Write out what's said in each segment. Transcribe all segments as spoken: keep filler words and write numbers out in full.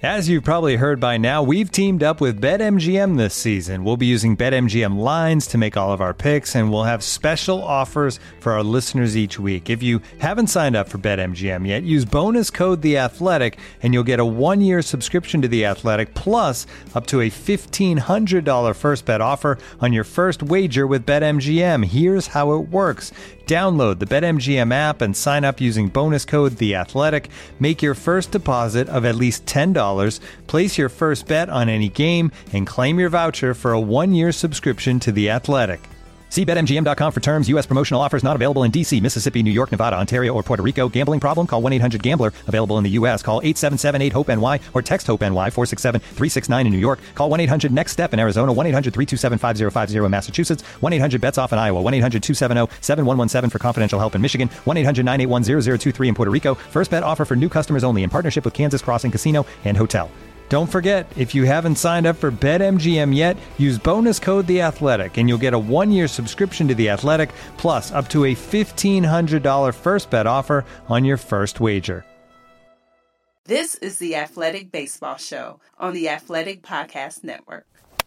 As you've probably heard by now, we've teamed up with BetMGM this season. We'll be using BetMGM lines to make all of our picks, and we'll have special offers for our listeners each week. If you haven't signed up for BetMGM yet, use bonus code The Athletic, and you'll get a one-year subscription to The Athletic, plus up to a fifteen hundred dollars first bet offer on your first wager with BetMGM. Here's how it works. Download the BetMGM app and sign up using bonus code The Athletic. Make your first deposit of at least ten dollars. Place your first bet on any game and claim your voucher for a one-year subscription to The Athletic. See Bet M G M dot com for terms. U S promotional offers not available in D C, Mississippi, New York, Nevada, Ontario, or Puerto Rico. Gambling problem? Call one eight hundred gambler. Available in the U S. Call eight seven seven eight hope N Y or text HOPE-NY four six seven three six nine in New York. Call one eight hundred next step in Arizona. one eight hundred three two seven five zero five zero in Massachusetts. one eight hundred bets off in Iowa. one eight hundred two seven zero seven one one seven for confidential help in Michigan. one eight hundred nine eight one zero zero two three in Puerto Rico. First bet offer for new customers only in partnership with Kansas Crossing Casino and Hotel. Don't forget, if you haven't signed up for BetMGM yet, use bonus code The Athletic, and you'll get a one-year subscription to The Athletic, plus up to a fifteen hundred dollars first bet offer on your first wager. This is the Athletic Baseball Show on the Athletic Podcast Network.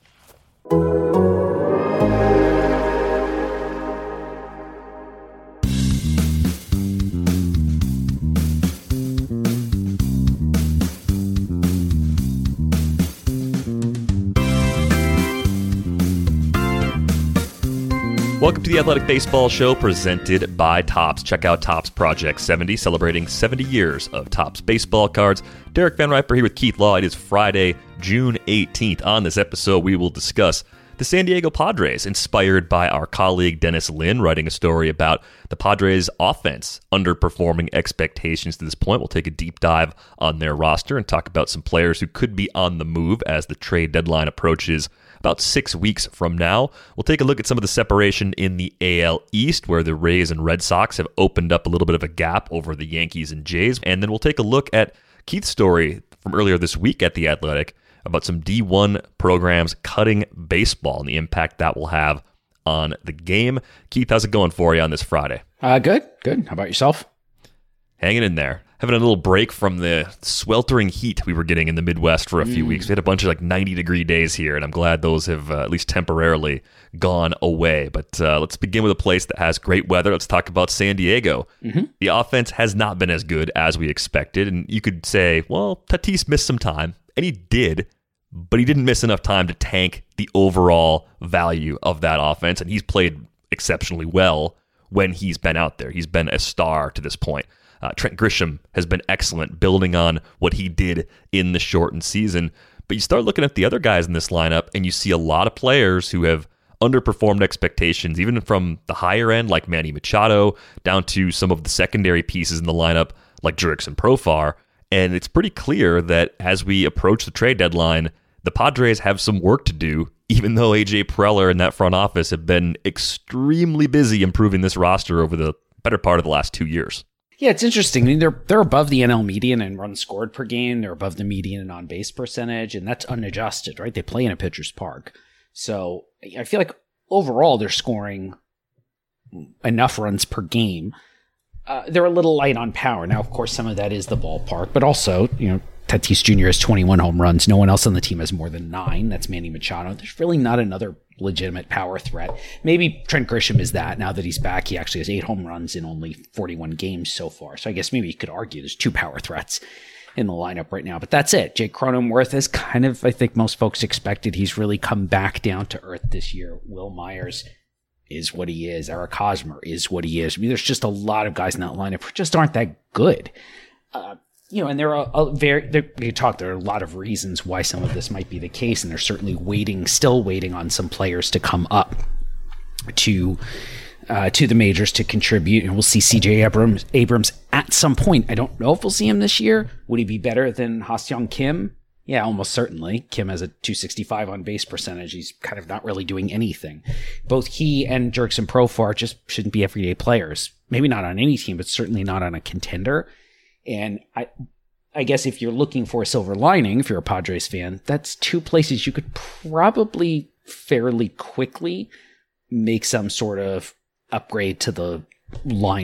Welcome to the Athletic Baseball Show presented by Topps. Check out Topps Project seventy, celebrating seventy years of Topps baseball cards. Derek Van Riper here with Keith Law. It is Friday, June eighteenth. On this episode, we will discuss the San Diego Padres, inspired by our colleague Dennis Lin, writing a story about the Padres' offense underperforming expectations to this point. We'll take a deep dive on their roster and talk about some players who could be on the move as the trade deadline approaches about six weeks from now. We'll take a look at some of the separation in the A L East, where the Rays and Red Sox have opened up a little bit of a gap over the Yankees and Jays. And then we'll take a look at Keith's story from earlier this week at The Athletic about some D one programs cutting baseball and the impact that will have on the game. Keith, how's it going for you on this Friday? Uh, good, good. How about yourself? Hanging in there. Having a little break from the sweltering heat we were getting in the Midwest for a few mm. weeks. We had a bunch of like ninety degree days here, and I'm glad those have uh, at least temporarily gone away. But uh, let's begin with a place that has great weather. Let's talk about San Diego. Mm-hmm. The offense has not been as good as we expected, and you could say, well, Tatis missed some time, and he did, but he didn't miss enough time to tank the overall value of that offense, and he's played exceptionally well when he's been out there. He's been a star to this point. Uh, Trent Grisham has been excellent, building on what he did in the shortened season. But you start looking at the other guys in this lineup, and you see a lot of players who have underperformed expectations, even from the higher end, like Manny Machado, down to some of the secondary pieces in the lineup, like Jurickson Profar. And it's pretty clear that as we approach the trade deadline, the Padres have some work to do, even though A J Preller and that front office have been extremely busy improving this roster over the better part of the last two years. Yeah, it's interesting. I mean, they're they're above the N L median in runs scored per game. They're above the median in on-base percentage, and that's unadjusted, right? They play in a pitcher's park. So I feel like overall they're scoring enough runs per game. Uh, they're a little light on power. Now, of course, some of that is the ballpark, but also, you know, Tatis Junior has twenty-one home runs. No one else on the team has more than nine. That's Manny Machado. There's really not another legitimate power threat. Maybe Trent Grisham is that. Now that he's back, he actually has eight home runs in only forty-one games so far. So I guess maybe you could argue there's two power threats in the lineup right now. But that's it. Jake Cronenworth is kind of, I think most folks expected. He's really come back down to earth this year. Will Myers is what he is. Eric Hosmer is what he is. I mean, there's just a lot of guys in that lineup who just aren't that good. Uh, You know, and there are a very, there, we talked, there are a lot of reasons why some of this might be the case, and they're certainly waiting, still waiting on some players to come up to uh, to the majors to contribute. And we'll see C J Abrams, Abrams at some point. I don't know if we'll see him this year. Would he be better than Ha-Seong Kim? Yeah, almost certainly. Kim has a two sixty-five on base percentage. He's kind of not really doing anything. Both he and Jurickson Profar just shouldn't be everyday players. Maybe not on any team, but certainly not on a contender. And I I guess if you're looking for a silver lining, if you're a Padres fan, that's two places you could probably fairly quickly make some sort of upgrade to the lineup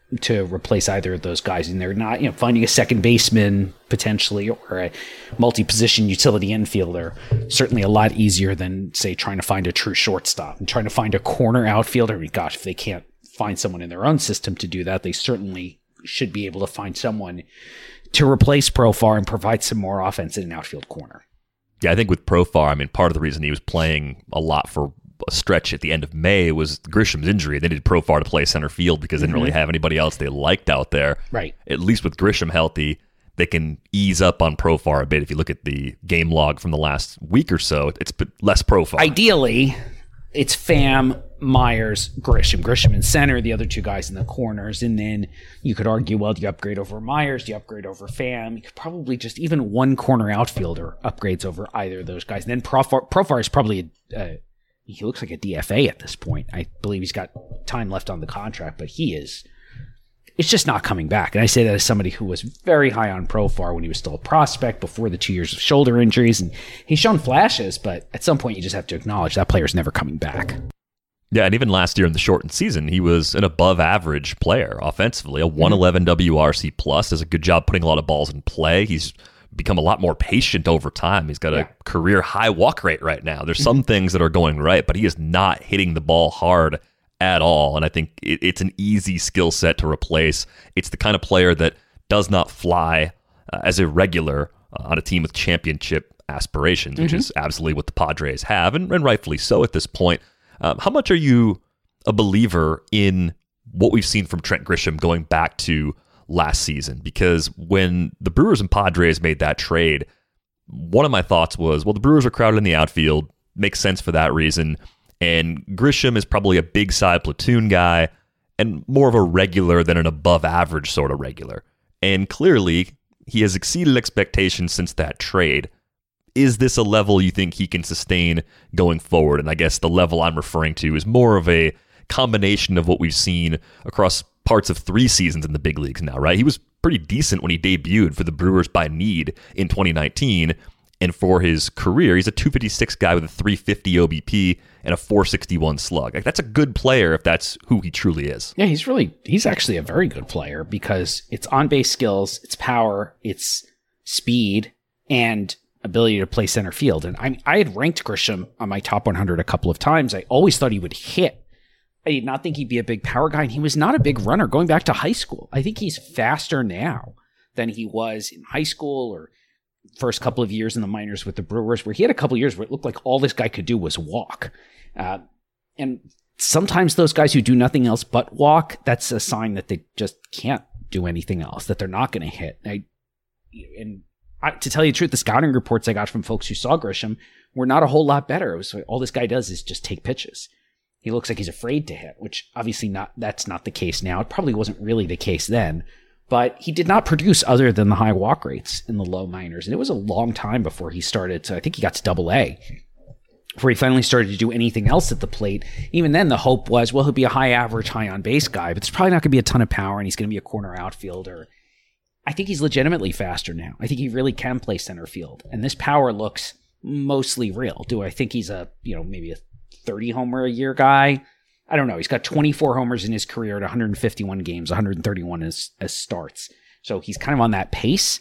to replace either of those guys, and they're not, you know, finding a second baseman potentially or a multi-position utility infielder certainly a lot easier than, say, trying to find a true shortstop and trying to find a corner outfielder. I mean, gosh, if they can't find someone in their own system to do that, they certainly should be able to find someone to replace Profar and provide some more offense in an outfield corner. Yeah, I think with Profar, I mean, part of the reason he was playing a lot for a stretch at the end of May was Grisham's injury. They needed Profar to play center field because they didn't really have anybody else they liked out there. Right. At least with Grisham healthy, they can ease up on Profar a bit. If you look at the game log from the last week or so, it's less Profar. Ideally, it's Pham, Myers, Grisham. Grisham in center, the other two guys in the corners. And then you could argue, well, do you upgrade over Myers? Do you upgrade over Pham? You could probably just, even one corner outfielder upgrades over either of those guys. And then Profar, Profar is probably a, uh, he looks like a D F A at this point. I believe he's got time left on the contract, but he is, it's just not coming back. And I say that as somebody who was very high on Profar when he was still a prospect before the two years of shoulder injuries. And he's shown flashes, but at some point you just have to acknowledge that player's never coming back. Yeah, and even last year in the shortened season, he was an above-average player offensively, a one eleven W R C plus, does a good job putting a lot of balls in play. He's become a lot more patient over time. He's got a yeah. career high walk rate right now. There's some things that are going right, but he is not hitting the ball hard at all. And I think it, it's an easy skill set to replace. It's the kind of player that does not fly uh, as a regular uh, on a team with championship aspirations, which mm-hmm. is absolutely what the Padres have, and, and rightfully so at this point. Um, how much are you a believer in what we've seen from Trent Grisham going back to last season? Because when the Brewers and Padres made that trade, one of my thoughts was, well, the Brewers are crowded in the outfield, makes sense for that reason, and Grisham is probably a big side platoon guy and more of a regular than an above average sort of regular. And clearly, he has exceeded expectations since that trade. Is this a level you think he can sustain going forward? And I guess the level I'm referring to is more of a combination of what we've seen across parts of three seasons in the big leagues now, right? He was pretty decent when he debuted for the Brewers by need in twenty nineteen. And for his career, he's a two fifty-six guy with a three fifty O B P and a four sixty-one slug. Like, that's a good player if that's who he truly is. Yeah, he's really, he's actually a very good player because it's on-base skills, it's power, it's speed, and ability to play center field. And I I had ranked Grisham on my top one hundred a couple of times. I always thought he would hit. I did not think he'd be a big power guy, and he was not a big runner going back to high school. I think he's faster now than he was in high school or first couple of years in the minors with the Brewers, where he had a couple of years where it looked like all this guy could do was walk. Uh, and sometimes those guys who do nothing else but walk, that's a sign that they just can't do anything else, that they're not going to hit. I, and I, to tell you the truth, the scouting reports I got from folks who saw Grisham were not a whole lot better. It was like, all this guy does is just take pitches. He looks like he's afraid to hit, which obviously not, that's not the case now. It probably wasn't really the case then, but he did not produce other than the high walk rates in the low minors. And it was a long time before he started to, I think he got to double A, before he finally started to do anything else at the plate. Even then, the hope was, well, he'll be a high average, high on base guy, but there's probably not going to be a ton of power, and he's going to be a corner outfielder. I think he's legitimately faster now. I think he really can play center field, and this power looks mostly real. Do I think he's a, you know, maybe a thirty homer a year guy? I don't know. He's got twenty-four homers in his career at one hundred fifty-one games, one hundred thirty-one as, as starts. So he's kind of on that pace.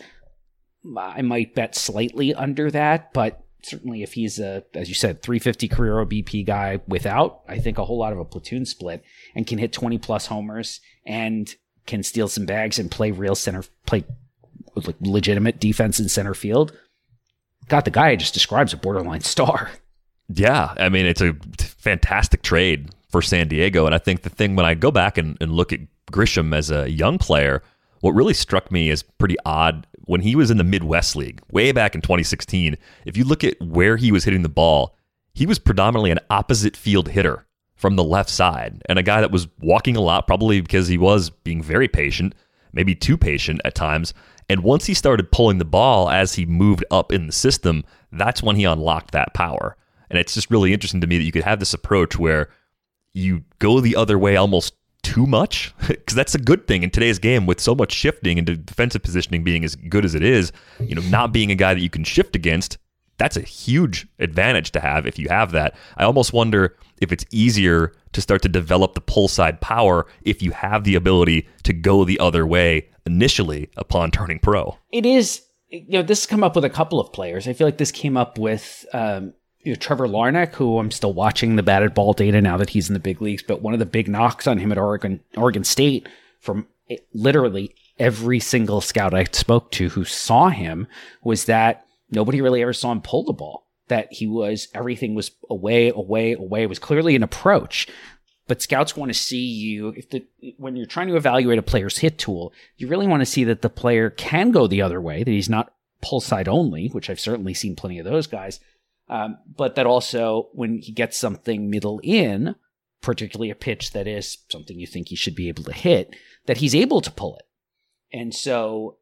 I might bet slightly under that, but certainly if he's a, as you said, three fifty career O B P guy without, I think, a whole lot of a platoon split, and can hit twenty plus homers and can steal some bags and play real center, play like legitimate defense in center field. God, the guy I just described is a borderline star. Yeah, I mean, it's a fantastic trade for San Diego. And I think the thing, when I go back and, and look at Grisham as a young player, what really struck me as pretty odd when he was in the Midwest League, way back in twenty sixteen, if you look at where he was hitting the ball, he was predominantly an opposite field hitter from the left side, and a guy that was walking a lot, probably because he was being very patient, maybe too patient at times. And once he started pulling the ball as he moved up in the system, that's when he unlocked that power. And it's just really interesting to me that you could have this approach where you go the other way almost too much, because that's a good thing in today's game with so much shifting and defensive positioning being as good as it is. You know, not being a guy that you can shift against that's a huge advantage to have if you have that. I almost wonder if it's easier to start to develop the pull side power if you have the ability to go the other way initially upon turning pro. It is, you know, this has come up with a couple of players. I feel like this came up with um, you know, Trevor Larnach, who I'm still watching the batted ball data now that he's in the big leagues. But one of the big knocks on him at Oregon, Oregon State from it, literally every single scout I spoke to who saw him was that nobody really ever saw him pull the ball. That he was, everything was away, away, away. It was clearly an approach. But scouts want to see you, if the, when you're trying to evaluate a player's hit tool, you really want to see that the player can go the other way, that he's not pull side only, which I've certainly seen plenty of those guys. Um, but that also, when he gets something middle in, particularly a pitch that is something you think he should be able to hit, that he's able to pull it. And so,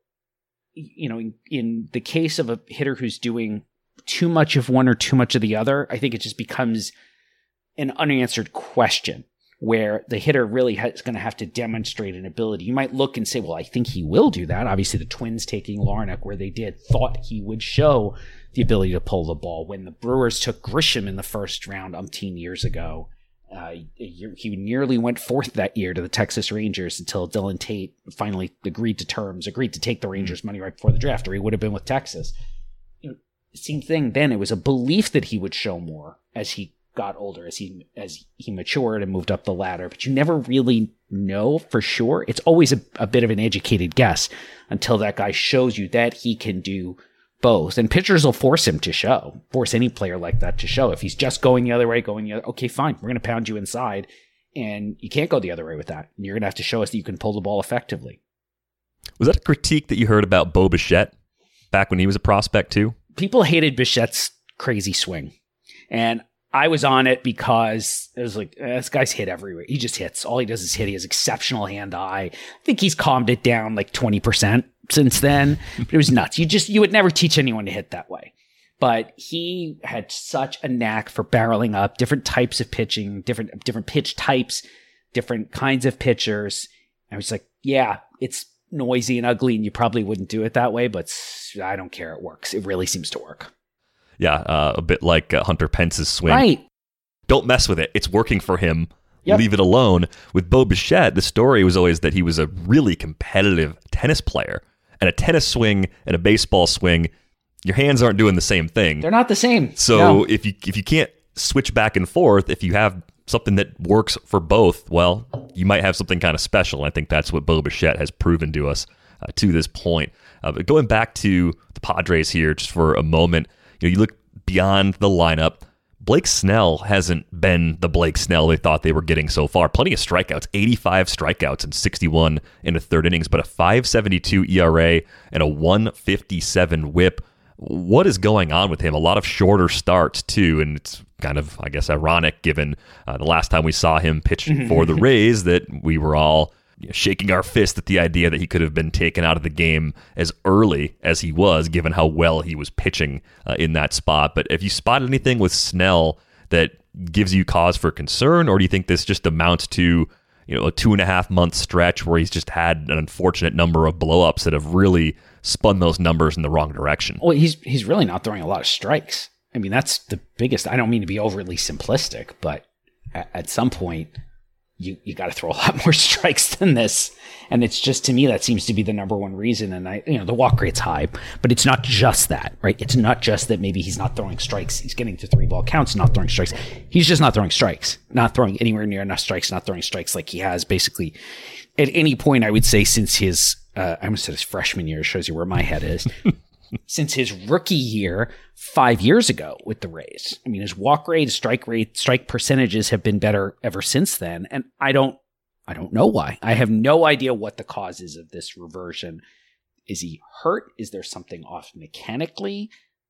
you know, in, in the case of a hitter who's doing too much of one or too much of the other, I think it just becomes an unanswered question where the hitter really ha- is going to have to demonstrate an ability. You might look and say, well, I think he will do that. Obviously, the Twins taking Larnach where they did thought he would show the ability to pull the ball. When the Brewers took Grisham in the first round umpteen years ago, uh, he nearly went fourth that year to the Texas Rangers until Dylan Tate finally agreed to terms, agreed to take the Rangers money right before the draft, or he would have been with Texas. You know, same thing then. It was a belief that he would show more as he got older, as he as he matured and moved up the ladder. But you never really know for sure. It's always a, a bit of an educated guess until that guy shows you that he can do both. And pitchers will force him to show, force any player like that to show. If he's just going the other way, going the other, okay, fine, we're going to pound you inside. And you can't go the other way with that. And you're going to have to show us that you can pull the ball effectively. Was that a critique that you heard about Bo Bichette back when he was a prospect too? People hated Bichette's crazy swing. And I was on it because it was like, eh, this guy's hit everywhere. He just hits. All he does is hit. He has exceptional hand-eye. I think he's calmed it down like twenty percent since then. But it was nuts. You just, you would never teach anyone to hit that way. But he had such a knack for barreling up different types of pitching, different, different pitch types, different kinds of pitchers. I was like, yeah, it's noisy and ugly and you probably wouldn't do it that way, but I don't care. It works. It really seems to work. Yeah, uh, a bit like uh, Hunter Pence's swing. Right. Don't mess with it. It's working for him. Yep. Leave it alone. With Bo Bichette, the story was always that he was a really competitive tennis player. And a tennis swing and a baseball swing, your hands aren't doing the same thing. They're not the same. So no. if you if you can't switch back and forth, if you have something that works for both, well, you might have something kind of special. I think that's what Bo Bichette has proven to us uh, to this point. Uh, but going back to the Padres here just for a moment, you know, you look beyond the lineup. Blake Snell hasn't been the Blake Snell they thought they were getting so far. Plenty of strikeouts, eighty-five strikeouts and sixty-one in the third innings, but a five seventy-two E R A and a one fifty-seven whip. What is going on with him? A lot of shorter starts too, and it's kind of, I guess, ironic given uh, the last time we saw him pitch for the Rays that we were all you know, shaking our fist at the idea that he could have been taken out of the game as early as he was, given how well he was pitching uh, in that spot. But if you spot anything with Snell that gives you cause for concern, or do you think this just amounts to you know a two and a half month stretch where he's just had an unfortunate number of blowups that have really spun those numbers in the wrong direction? Well, he's he's really not throwing a lot of strikes. I mean, that's the biggest. I don't mean to be overly simplistic, but at, at some point, you you got to throw a lot more strikes than this. And it's just, to me, that seems to be the number one reason. And I, you know, the walk rate's high, but it's not just that, right? It's not just that maybe he's not throwing strikes. He's getting to three ball counts, not throwing strikes. He's just not throwing strikes, not throwing anywhere near enough strikes, not throwing strikes like he has basically at any point, I would say, since his, uh, I almost said his freshman year, shows you where my head is. Since his rookie year five years ago with the Rays. I mean, his walk rate, his strike rate, strike percentages have been better ever since then. And I don't, I don't know why. I have no idea what the cause is of this reversion. Is he hurt? Is there something off mechanically?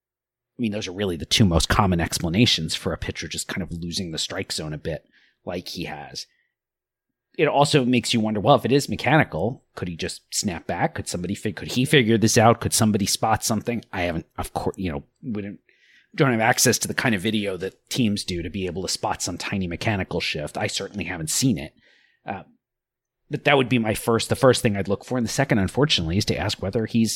I mean, those are really the two most common explanations for a pitcher just kind of losing the strike zone a bit like he has. It also makes you wonder, well, if it is mechanical, could he just snap back? Could somebody fig- could he figure this out? Could somebody spot something? I haven't, of course, you know, we don't, don't have access to the kind of video that teams do to be able to spot some tiny mechanical shift. I certainly haven't seen it. Uh, but that would be my first, the first thing I'd look for. And the second, unfortunately, is to ask whether he's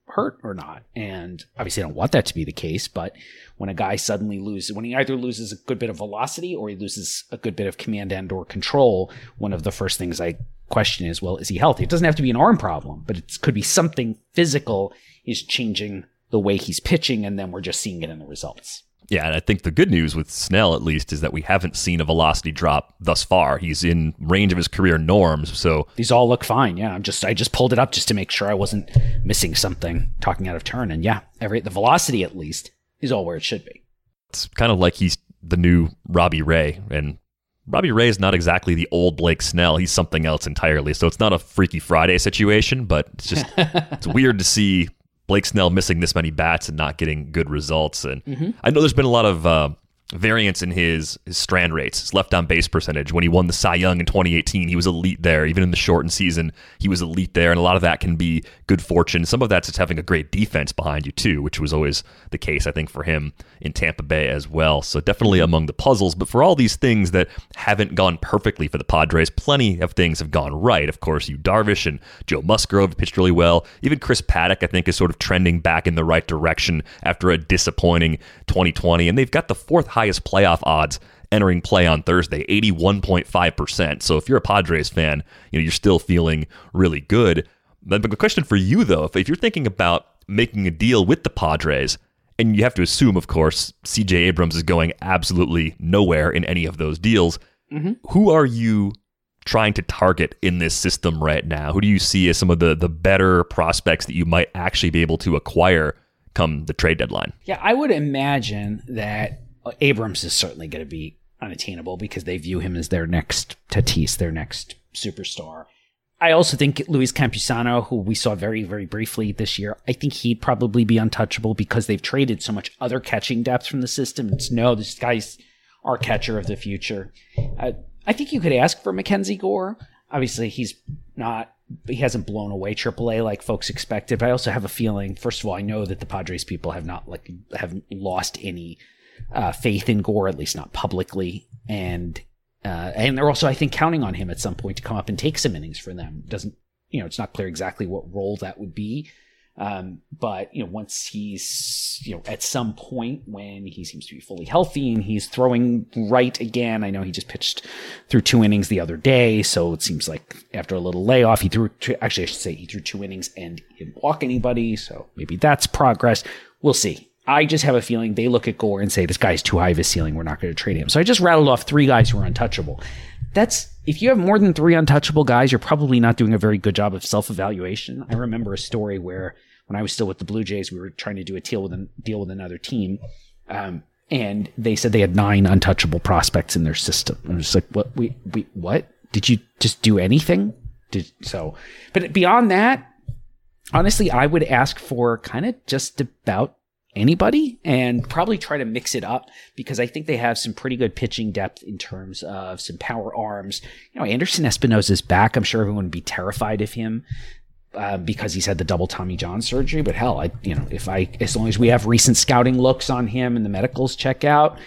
hurt or not. And obviously I don't want that to be the case, but when a guy suddenly loses, when he either loses a good bit of velocity or he loses a good bit of command and or control, one of the first things I question is, well, is he healthy? It doesn't have to be an arm problem, but it could be something physical is changing the way he's pitching, and then we're just seeing it in the results. Yeah, and I think the good news with Snell, at least, is that we haven't seen a velocity drop thus far. He's in range of his career norms, so these all look fine. Yeah, I'm just I just pulled it up just to make sure I wasn't missing something, talking out of turn. And yeah, every the velocity at least is all where it should be. It's kind of like he's the new Robbie Ray, and Robbie Ray is not exactly the old Blake Snell. He's something else entirely. So it's not a Freaky Friday situation, but it's just it's weird to see Blake Snell missing this many bats and not getting good results. And mm-hmm. I know there's been a lot of uh, variance in his, his strand rates, his left on base percentage. When he won the Cy Young in twenty eighteen, he was elite there. Even in the shortened season, he was elite there. And a lot of that can be good fortune. Some of that's just having a great defense behind you too, which was always the case, I think, for him in Tampa Bay as well. So definitely among the puzzles. But for all these things that haven't gone perfectly for the Padres, plenty of things have gone right. Of course, Yu Darvish and Joe Musgrove pitched really well. Even Chris Paddock, I think, is sort of trending back in the right direction after a disappointing twenty twenty. And they've got the fourth highest playoff odds entering play on Thursday, eighty-one point five percent. So if you're a Padres fan, you know, you're still feeling really good. But the question for you, though, if, if you're thinking about making a deal with the Padres, and you have to assume, of course, C J Abrams is going absolutely nowhere in any of those deals, mm-hmm. who are you trying to target in this system right now? Who do you see as some of the, the better prospects that you might actually be able to acquire come the trade deadline? Yeah, I would imagine that Abrams is certainly going to be unattainable because they view him as their next Tatis, their next superstar. I also think Luis Campusano, who we saw very, very briefly this year, I think he'd probably be untouchable because they've traded so much other catching depth from the system. It's no, this guy's our catcher of the future. Uh, I think you could ask for Mackenzie Gore. Obviously, he's not, he hasn't blown away triple A like folks expected, but I also have a feeling, first of all, I know that the Padres people have not like, have lost any uh, faith in Gore, at least not publicly. And Uh, and they're also, I think, counting on him at some point to come up and take some innings for them. Doesn't, you know, it's not clear exactly what role that would be. Um, but, you know, once he's, you know, at some point when he seems to be fully healthy and he's throwing right again, I know he just pitched through two innings the other day. So it seems like after a little layoff, he threw, two, actually, I should say he threw two innings and he didn't walk anybody. So maybe that's progress. We'll see. I just have a feeling they look at Gore and say, this guy's too high of a ceiling. We're not going to trade him. So I just rattled off three guys who are untouchable. That's, if you have more than three untouchable guys, you're probably not doing a very good job of self-evaluation. I remember a story where when I was still with the Blue Jays, we were trying to do a deal with, an, deal with another team. Um, and they said they had nine untouchable prospects in their system. And I was like, what, we, we, what? Did you just do anything? Did, so, but beyond that, honestly, I would ask for kind of just about anybody and probably try to mix it up because I think they have some pretty good pitching depth in terms of some power arms. You know, Anderson Espinosa's back. I'm sure everyone would be terrified of him uh, because he's had the double Tommy John surgery. But hell, I, you know, if I, as long as we have recent scouting looks on him and the medicals check out,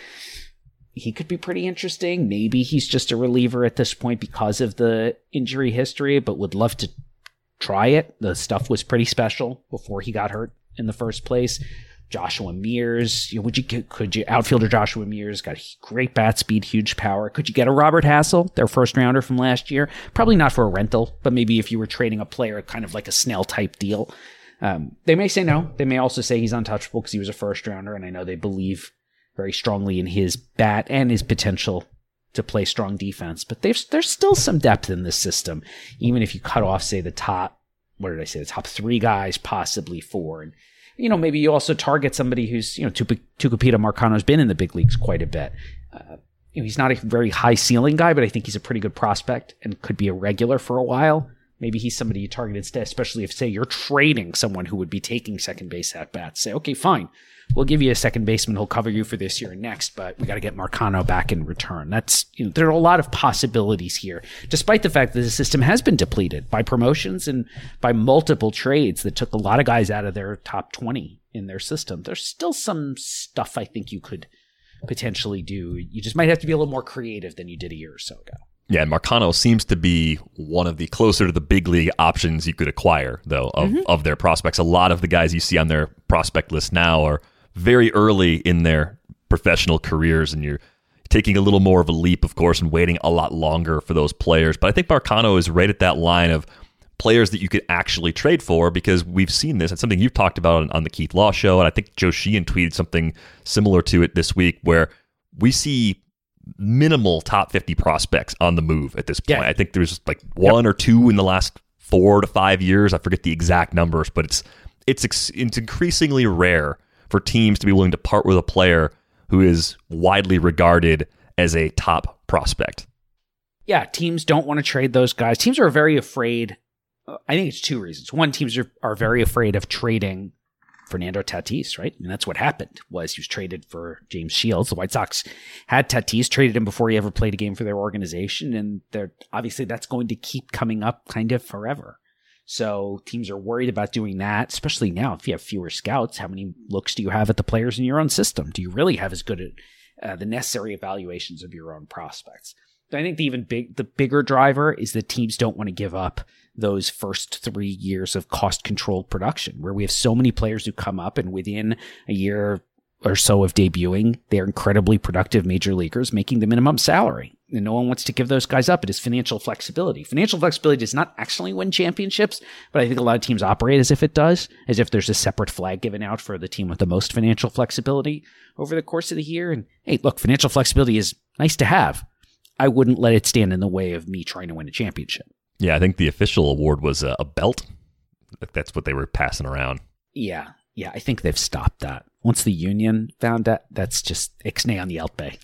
he could be pretty interesting. Maybe he's just a reliever at this point because of the injury history, but would love to try it. The stuff was pretty special before he got hurt in the first place. Joshua Mears, you know, would you get, could you outfielder Joshua Mears got great bat speed, huge power. Could you get a Robert Hassel, their first rounder from last year? Probably not for a rental, but maybe if you were trading a player, kind of like a Snell type deal. Um, they may say no. They may also say he's untouchable because he was a first rounder, and I know they believe very strongly in his bat and his potential to play strong defense. But there's there's still some depth in this system, even if you cut off, say, the top. What did I say? The top three guys, possibly four. And you know, maybe you also target somebody who's, you know, Tucupita Marcano's been in the big leagues quite a bit. Uh, you know, he's not a very high ceiling guy, but I think he's a pretty good prospect and could be a regular for a while. Maybe he's somebody you target instead, especially if, say, you're trading someone who would be taking second base at bats. Say, okay, fine. We'll give you a second baseman who'll cover you for this year and next, but we got to get Marcano back in return. That's, you know, there are a lot of possibilities here, despite the fact that the system has been depleted by promotions and by multiple trades that took a lot of guys out of their top twenty in their system. There's still some stuff I think you could potentially do. You just might have to be a little more creative than you did a year or so ago. Yeah, and Marcano seems to be one of the closer to the big league options you could acquire, though, of, mm-hmm. of their prospects. A lot of the guys you see on their prospect list now are very early in their professional careers, and you're taking a little more of a leap, of course, and waiting a lot longer for those players. But I think Marcano is right at that line of players that you could actually trade for, because we've seen this. It's something you've talked about on, on the Keith Law show, and I think Joe Sheehan tweeted something similar to it this week, where we see minimal top fifty prospects on the move at this point. Yeah. I think there's like one yep. or two in the last four to five years. I forget the exact numbers, but it's it's it's increasingly rare for teams to be willing to part with a player who is widely regarded as a top prospect. Yeah, teams don't want to trade those guys. Teams are very afraid. Uh, I think it's two reasons. One, teams are, are very afraid of trading Fernando Tatis, right? I mean, that's what happened, was he was traded for James Shields. The White Sox had Tatis, traded him before he ever played a game for their organization, and they're obviously that's going to keep coming up kind of forever. So teams are worried about doing that, especially now. If you have fewer scouts, how many looks do you have at the players in your own system? Do you really have as good at uh, the necessary evaluations of your own prospects? I think the even big, the bigger driver is that teams don't want to give up those first three years of cost-controlled production, where we have so many players who come up and within a year or so of debuting, they're incredibly productive major leaguers making the minimum salary. And no one wants to give those guys up. It is financial flexibility. Financial flexibility does not actually win championships, but I think a lot of teams operate as if it does, as if there's a separate flag given out for the team with the most financial flexibility over the course of the year. And hey, look, financial flexibility is nice to have. I wouldn't let it stand in the way of me trying to win a championship. Yeah, I think the official award was a, a belt. That's what they were passing around. Yeah, yeah, I think they've stopped that. Once the union found that, that's just ixnay on the Altbay.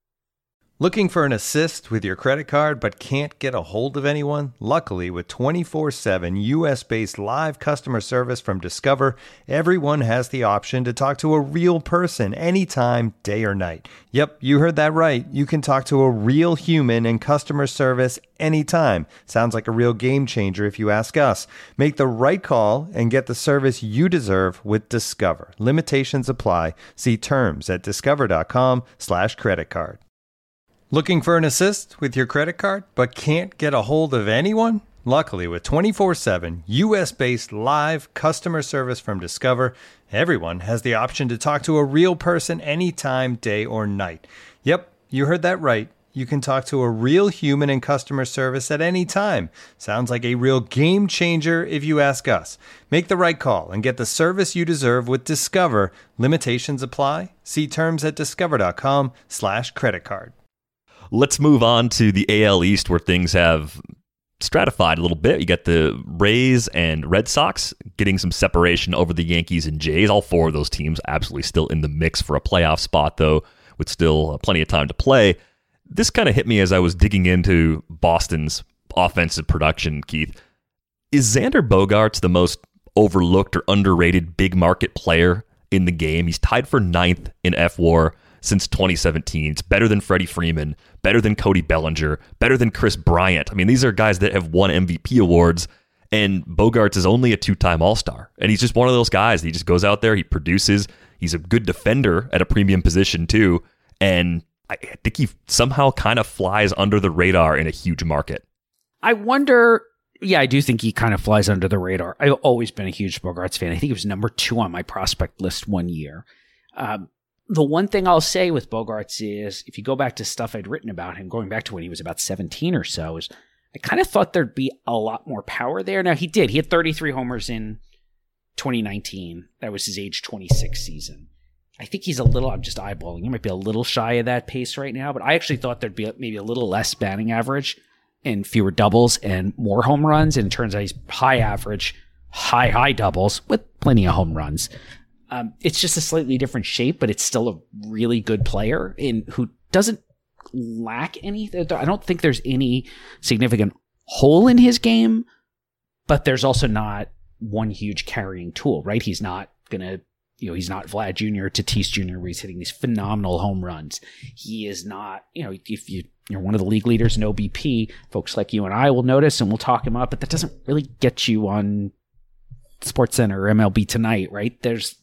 Looking for an assist with your credit card but can't get a hold of anyone? Luckily, with twenty-four seven U S-based live customer service from Discover, everyone has the option to talk to a real person anytime, day or night. Yep, you heard that right. You can talk to a real human in customer service anytime. Sounds like a real game changer if you ask us. Make the right call and get the service you deserve with Discover. Limitations apply. See terms at discover.com slash credit card. Looking for an assist with your credit card but can't get a hold of anyone? Luckily, with twenty-four seven U S-based live customer service from Discover, everyone has the option to talk to a real person anytime, day or night. Yep, you heard that right. You can talk to a real human in customer service at any time. Sounds like a real game changer if you ask us. Make the right call and get the service you deserve with Discover. Limitations apply. See terms at discover.com slash credit card. Let's move on to the A L East, where things have stratified a little bit. You got the Rays and Red Sox getting some separation over the Yankees and Jays. All four of those teams absolutely still in the mix for a playoff spot, though, with still plenty of time to play. This kind of hit me as I was digging into Boston's offensive production, Keith. Is Xander Bogaerts the most overlooked or underrated big market player in the game? He's tied for ninth in F W A R since twenty seventeen. It's better than Freddie Freeman, better than Cody Bellinger, better than Chris Bryant. I mean, these are guys that have won M V P awards, and Bogaerts is only a two-time All-Star. And he's just one of those guys. He just goes out there, he produces, he's a good defender at a premium position too, and I think he somehow kind of flies under the radar in a huge market. I wonder, yeah, I do think he kind of flies under the radar. I've always been a huge Bogaerts fan. I think he was number two on my prospect list one year. Um, The one thing I'll say with Bogaerts is, if you go back to stuff I'd written about him, going back to when he was about seventeen or so, is I kind of thought there'd be a lot more power there. Now, he did. He had thirty-three homers in twenty nineteen. That was his age twenty-six season. I think he's a little, I'm just eyeballing, he might be a little shy of that pace right now, but I actually thought there'd be maybe a little less batting average and fewer doubles and more home runs. And it turns out he's high average, high, high doubles with plenty of home runs. Um, it's just a slightly different shape, but it's still a really good player in who doesn't lack any. I don't think there's any significant hole in his game, but there's also not one huge carrying tool, right? He's not going to, you know, he's not Vlad Junior or Tatis Junior where he's hitting these phenomenal home runs. He is not, you know, if you, you're one of the league leaders in O B P, folks like you and I will notice and we'll talk him up, but that doesn't really get you on SportsCenter or M L B Tonight, right? There's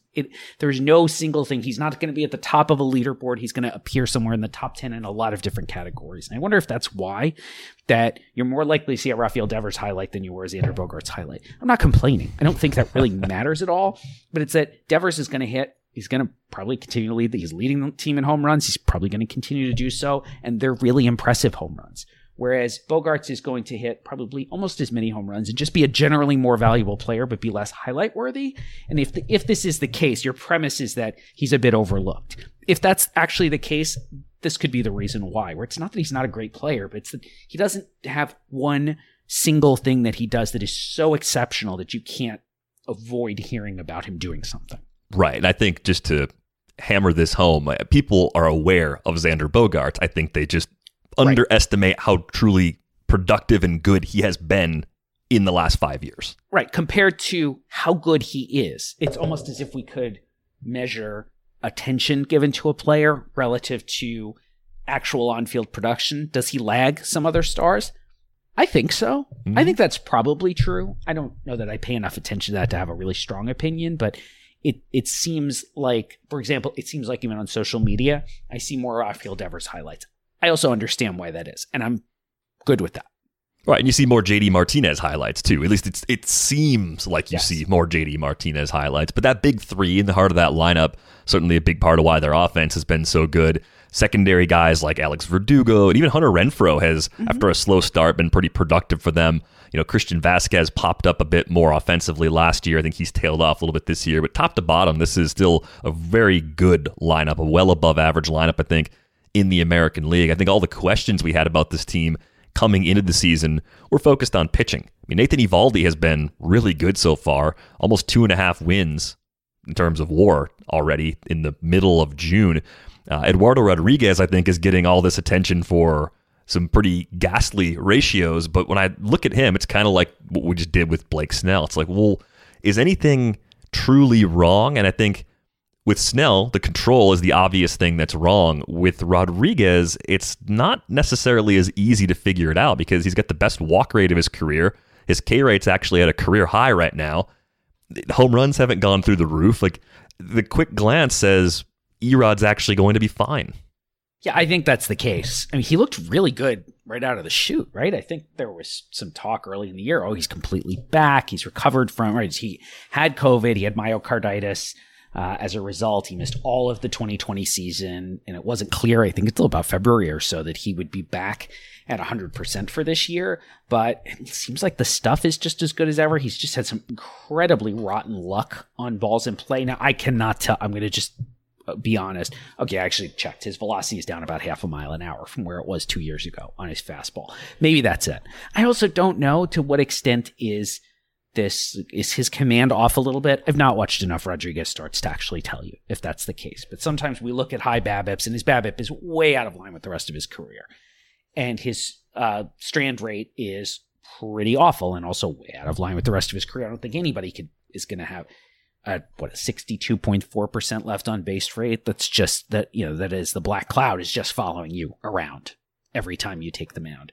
it, there's no single thing. He's not going to be at the top of a leaderboard. He's going to appear somewhere in the top ten in a lot of different categories. And I wonder if that's why that you're more likely to see a Rafael Devers highlight than you were a Xander Bogaerts highlight. I'm not complaining. I don't think that really matters at all, but it's that Devers is going to hit. He's going to probably continue to lead. He's leading the team in home runs. He's probably going to continue to do so. And they're really impressive home runs. Whereas Bogaerts is going to hit probably almost as many home runs and just be a generally more valuable player, but be less highlight worthy. And if the, if this is the case, your premise is that he's a bit overlooked. If that's actually the case, this could be the reason why, where it's not that he's not a great player, but it's that he doesn't have one single thing that he does that is so exceptional that you can't avoid hearing about him doing something. Right. And I think just to hammer this home, people are aware of Xander Bogaerts. I think they just underestimate right. how truly productive and good he has been in the last five years. Right. Compared to how good he is. It's almost as if we could measure attention given to a player relative to actual on-field production. Does he lag some other stars? I think so. Mm-hmm. I think that's probably true. I don't know that I pay enough attention to that to have a really strong opinion, but it it seems like, for example, it seems like even on social media, I see more Rafael Devers highlights. I also understand why that is, and I'm good with that. Right, and you see more J D Martinez highlights, too. At least it's, it seems like you yes. see more J D Martinez highlights. But that big three in the heart of that lineup, certainly a big part of why their offense has been so good. Secondary guys like Alex Verdugo and even Hunter Renfroe has, mm-hmm. after a slow start, been pretty productive for them. You know, Christian Vasquez popped up a bit more offensively last year. I think he's tailed off a little bit this year. But top to bottom, this is still a very good lineup, a well above average lineup, I think, in the American League. I think all the questions we had about this team coming into the season were focused on pitching. I mean, Nathan Eovaldi has been really good so far, almost two and a half wins in terms of WAR already in the middle of June. Uh, Eduardo Rodriguez, I think, is getting all this attention for some pretty ghastly ratios, but when I look at him, it's kind of like what we just did with Blake Snell. It's like, well, is anything truly wrong? And I think with Snell, the control is the obvious thing that's wrong. With Rodriguez, it's not necessarily as easy to figure it out because he's got the best walk rate of his career. His K rate's actually at a career high right now. Home runs haven't gone through the roof. Like, the quick glance says Erod's actually going to be fine. Yeah, I think that's the case. I mean, he looked really good right out of the chute, right? I think there was some talk early in the year, oh, he's completely back. He's recovered from, right? He had COVID. He had myocarditis. Uh, as a result, he missed all of the twenty twenty season, and it wasn't clear, I think until about February or so, that he would be back at one hundred percent for this year. But it seems like the stuff is just as good as ever. He's just had some incredibly rotten luck on balls in play. Now, I cannot tell. I'm going to just be honest. Okay, I actually checked. His velocity is down about half a mile an hour from where it was two years ago on his fastball. Maybe that's it. I also don't know to what extent is this, is his command off a little bit? I've not watched enough Rodriguez starts to actually tell you if that's the case. But sometimes we look at high BABIPs, and his BABIP is way out of line with the rest of his career. And his uh, strand rate is pretty awful and also way out of line with the rest of his career. I don't think anybody could is going to have a, what, a sixty-two point four percent left on base rate. That's just that, you know, that is the black cloud is just following you around every time you take the mound.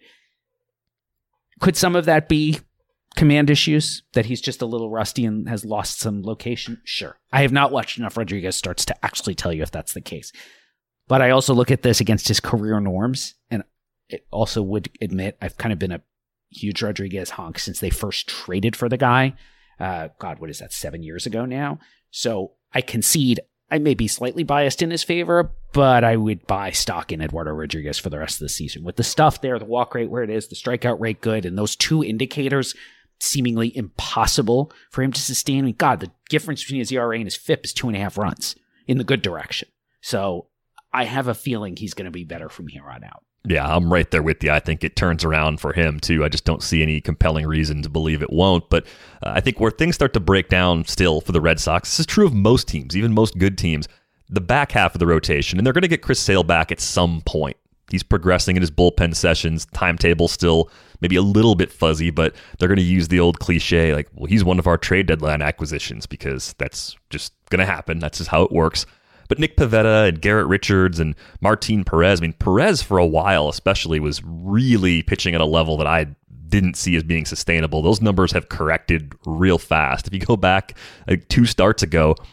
Could some of that be command issues, that he's just a little rusty and has lost some location? Sure. I have not watched enough Rodriguez starts to actually tell you if that's the case. But I also look at this against his career norms, and it also would admit I've kind of been a huge Rodriguez honk since they first traded for the guy. Uh, God, what is that, seven years ago now? So I concede I may be slightly biased in his favor, but I would buy stock in Eduardo Rodriguez for the rest of the season. With the stuff there, the walk rate where it is, the strikeout rate good, and those two indicators seemingly impossible for him to sustain. I mean, God, the difference between his E R A and his F I P is two and a half runs in the good direction. So I have a feeling he's going to be better from here on out. Yeah, I'm right there with you. I think it turns around for him, too. I just don't see any compelling reason to believe it won't. But uh, I think where things start to break down still for the Red Sox, this is true of most teams, even most good teams, the back half of the rotation, and they're going to get Chris Sale back at some point. He's progressing in his bullpen sessions. Timetable still maybe a little bit fuzzy, but they're going to use the old cliche, like, well, he's one of our trade deadline acquisitions, because that's just going to happen. That's just how it works. But Nick Pivetta and Garrett Richards and Martin Perez, I mean, Perez for a while especially was really pitching at a level that I didn't see as being sustainable. Those numbers have corrected real fast. If you go back like two starts ago,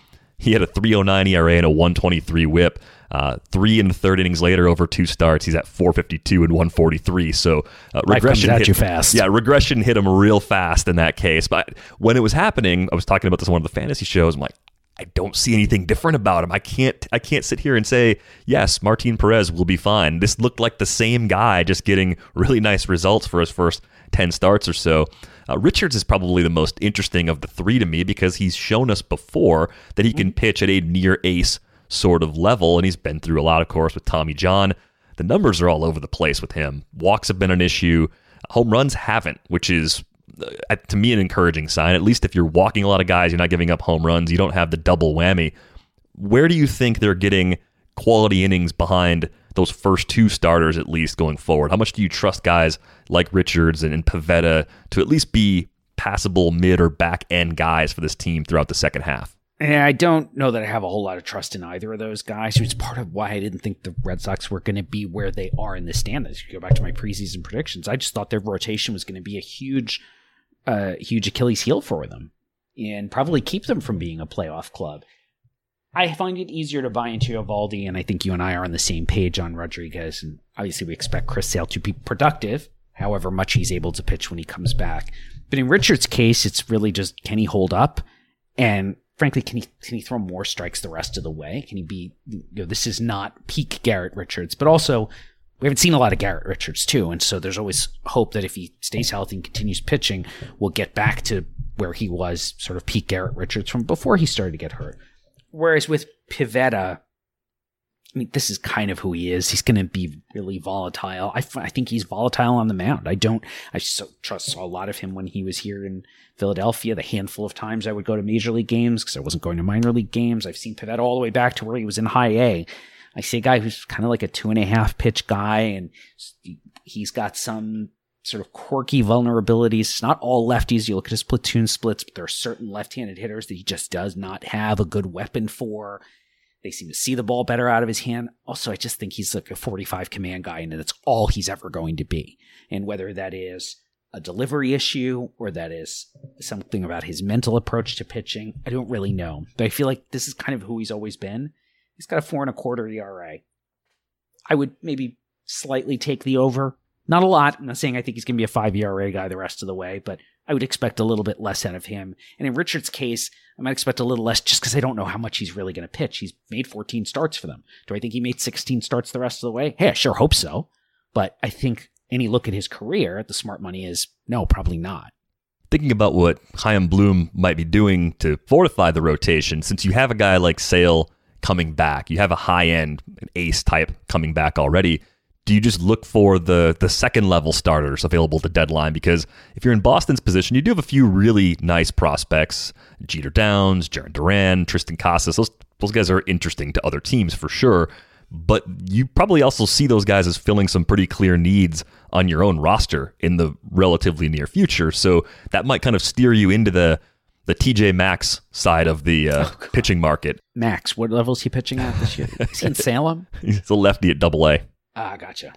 He had a three oh nine E R A and a one twenty-three whip. Uh, three and the third innings later, over two starts, he's at four fifty-two and one forty-three. So uh, regression comes at hit you fast. Yeah, regression hit him real fast in that case. But when it was happening, I was talking about this on one of the fantasy shows. I'm like, I don't see anything different about him. I can't I can't sit here and say, yes, Martin Perez will be fine. This looked like the same guy just getting really nice results for his first ten starts or so. Uh, Richards is probably the most interesting of the three to me because he's shown us before that he can pitch at a near ace sort of level, and he's been through a lot, of course, with Tommy John. The numbers are all over the place with him. Walks have been an issue. Home runs haven't, which is, uh, to me, an encouraging sign. At least if you're walking a lot of guys, you're not giving up home runs, you don't have the double whammy. Where do you think they're getting quality innings behind those first two starters, at least, going forward? How much do you trust guys like Richards and, and Pivetta to at least be passable mid or back end guys for this team throughout the second half? And I don't know that I have a whole lot of trust in either of those guys. It's part of why I didn't think the Red Sox were going to be where they are in the standings. If you go back to my preseason predictions, I just thought their rotation was going to be a huge, uh, huge Achilles heel for them and probably keep them from being a playoff club. I find it easier to buy into Eovaldi, and I think you and I are on the same page on Rodriguez. And obviously, we expect Chris Sale to be productive, however much he's able to pitch when he comes back. But in Richards' case, it's really just, can he hold up? And frankly, can he can he throw more strikes the rest of the way? Can he be? You know, this is not peak Garrett Richards, but also we haven't seen a lot of Garrett Richards too, and so there's always hope that if he stays healthy and continues pitching, we'll get back to where he was, sort of peak Garrett Richards from before he started to get hurt. Whereas with Pivetta, I mean, this is kind of who he is. He's going to be really volatile. I, f- I think he's volatile on the mound. I don't, I so, trust saw a lot of him when he was here in Philadelphia. The handful of times I would go to major league games because I wasn't going to minor league games. I've seen Pivetta all the way back to where he was in high A. I see a guy who's kind of like a two and a half pitch guy, and he's got some sort of quirky vulnerabilities. It's not all lefties. You look at his platoon splits, but there are certain left-handed hitters that he just does not have a good weapon for. They seem to see the ball better out of his hand. Also, I just think he's like a forty-five command guy, and that's all he's ever going to be. And whether that is a delivery issue or that is something about his mental approach to pitching, I don't really know. But I feel like this is kind of who he's always been. He's got a four and a quarter E R A. I would maybe slightly take the over. Not a lot. I'm not saying I think he's going to be a five E R A guy the rest of the way, but I would expect a little bit less out of him. And in Richards' case, I might expect a little less just because I don't know how much he's really going to pitch. He's made fourteen starts for them. Do I think he made sixteen starts the rest of the way? Hey, I sure hope so. But I think any look at his career, the smart money is, no, probably not. Thinking about what Chaim Bloom might be doing to fortify the rotation, since you have a guy like Sale coming back, you have a high-end an ace type coming back already, do you just look for the the second level starters available at the deadline? Because if you're in Boston's position, you do have a few really nice prospects. Jeter Downs, Jarren Duran, Tristan Casas. Those, those guys are interesting to other teams for sure. But you probably also see those guys as filling some pretty clear needs on your own roster in the relatively near future. So that might kind of steer you into the the T J Maxx side of the uh, oh, pitching market. Max, what level is he pitching at this year? Is he in Salem? He's a lefty at double A. Ah, gotcha.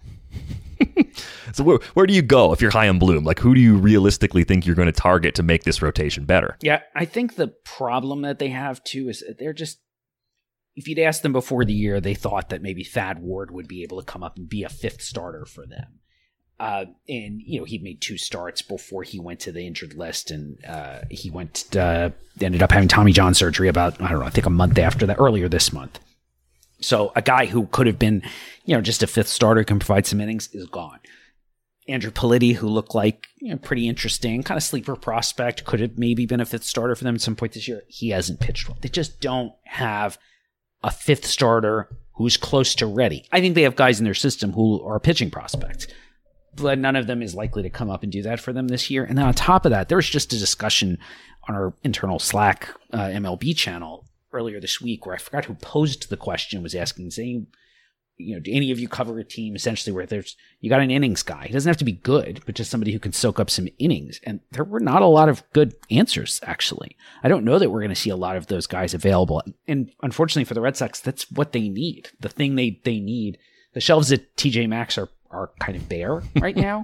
So where where do you go if you're Chaim Bloom? Like, who do you realistically think you're going to target to make this rotation better? Yeah, I think the problem that they have, too, is that they're just, if you'd asked them before the year, they thought that maybe Thad Ward would be able to come up and be a fifth starter for them. Uh, and, you know, he made two starts before he went to the injured list, and uh, he went, uh, ended up having Tommy John surgery about, I don't know, I think a month after that, earlier this month. So a guy who could have been, you know, just a fifth starter, can provide some innings, is gone. Andrew Politi, who looked like, you know, pretty interesting, kind of sleeper prospect, could have maybe been a fifth starter for them at some point this year. He hasn't pitched well. They just don't have a fifth starter who's close to ready. I think they have guys in their system who are pitching prospects, but none of them is likely to come up and do that for them this year. And then on top of that, there was just a discussion on our internal Slack uh, M L B channel earlier this week where I forgot who posed the question, was asking, saying, you know, do any of you cover a team essentially where there's, you got an innings guy? He doesn't have to be good, but just somebody who can soak up some innings. And there were not a lot of good answers, actually. I don't know that we're going to see a lot of those guys available. And unfortunately for the Red Sox, that's what they need. The thing they, they need. The shelves at T J Maxx are, are kind of bare right now.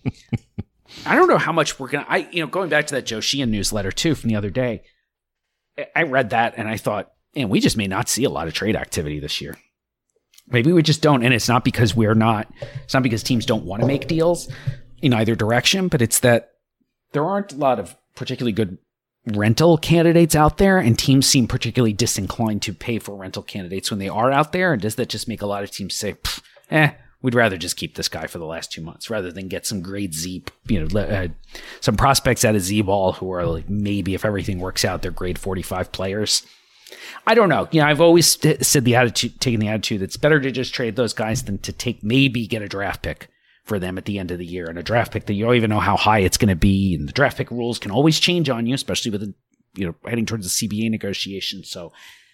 I don't know how much we're going to, I, you know, going back to that Joe Sheehan newsletter too from the other day, I read that and I thought, and we just may not see a lot of trade activity this year. Maybe we just don't, and it's not because we're not, it's not because teams don't want to make deals in either direction, but it's that there aren't a lot of particularly good rental candidates out there, and teams seem particularly disinclined to pay for rental candidates when they are out there. And does that just make a lot of teams say, eh, we'd rather just keep this guy for the last two months rather than get some grade Z, you know, uh, some prospects out of Z-ball who are like, maybe if everything works out, they're grade forty-five players. I don't know. You know, I've always said the attitude, taken the attitude, it's better to just trade those guys than to take, maybe get a draft pick for them at the end of the year, and a draft pick that you don't even know how high it's going to be. And the draft pick rules can always change on you, especially with, you know, heading towards the C B A negotiation. So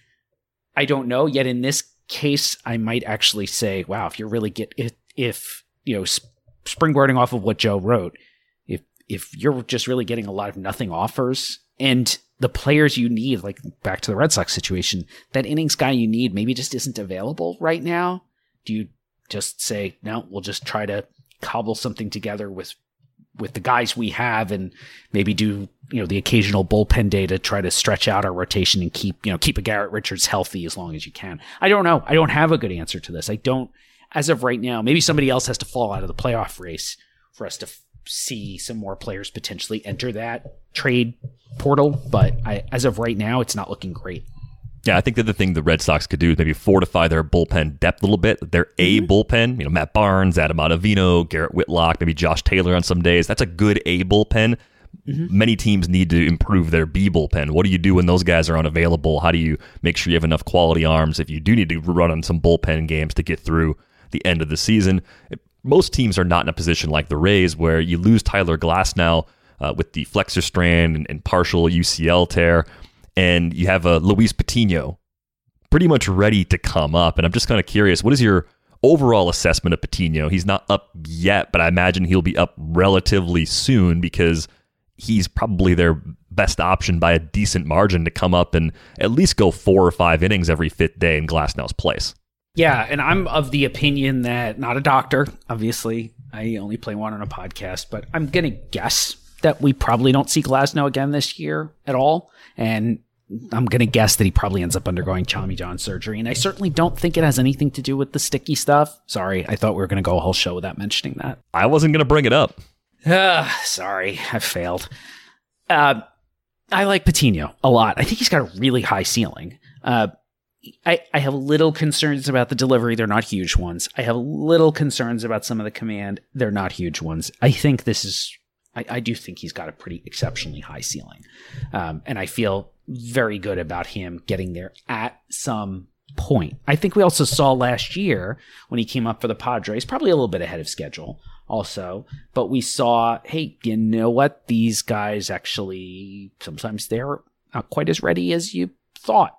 I don't know yet. In this case, I might actually say, wow, if you're really get, if, if you know, sp- springboarding off of what Joe wrote, if, if you're just really getting a lot of nothing offers, and the players you need, like back to the Red Sox situation, that innings guy you need maybe just isn't available right now. Do you just say, no, we'll just try to cobble something together with with the guys we have, and maybe do, you know, the occasional bullpen day to try to stretch out our rotation and keep, you know, keep a Garrett Richards healthy as long as you can? I don't know. I don't have a good answer to this. I don't, as of right now. Maybe somebody else has to fall out of the playoff race for us to f- see some more players potentially enter that trade portal. But I, as of right now, it's not looking great. Yeah, I think the other thing the Red Sox could do is maybe fortify their bullpen depth a little bit. Their A mm-hmm. bullpen, you know, Matt Barnes, Adam Ottavino, Garrett Whitlock, maybe Josh Taylor on some days. That's a good A bullpen. Mm-hmm. Many teams need to improve their B bullpen. What do you do when those guys are unavailable? How do you make sure you have enough quality arms if you do need to run on some bullpen games to get through the end of the season? Most teams are not in a position like the Rays where you lose Tyler Glasnow uh, with the flexor strand and, and partial U C L tear, and you have a Luis Patino pretty much ready to come up. And I'm just kind of curious, what is your overall assessment of Patino? He's not up yet, but I imagine he'll be up relatively soon because he's probably their best option by a decent margin to come up and at least go four or five innings every fifth day in Glasnow's place. Yeah, and I'm of the opinion that, not a doctor, obviously, I only play one on a podcast, but I'm going to guess that we probably don't see Glasnow again this year at all. And I'm going to guess that he probably ends up undergoing Tommy John surgery. And I certainly don't think it has anything to do with the sticky stuff. Sorry, I thought we were going to go a whole show without mentioning that. I wasn't going to bring it up. Uh, sorry, I failed. Uh, I like Patino a lot. I think he's got a really high ceiling. Uh, I, I have little concerns about the delivery. They're not huge ones. I have little concerns about some of the command. They're not huge ones. I think this is, I, I do think he's got a pretty exceptionally high ceiling. Um, and I feel very good about him getting there at some point. I think we also saw last year when he came up for the Padres, probably a little bit ahead of schedule also, but we saw, hey, you know what? These guys actually, sometimes they're not quite as ready as you thought.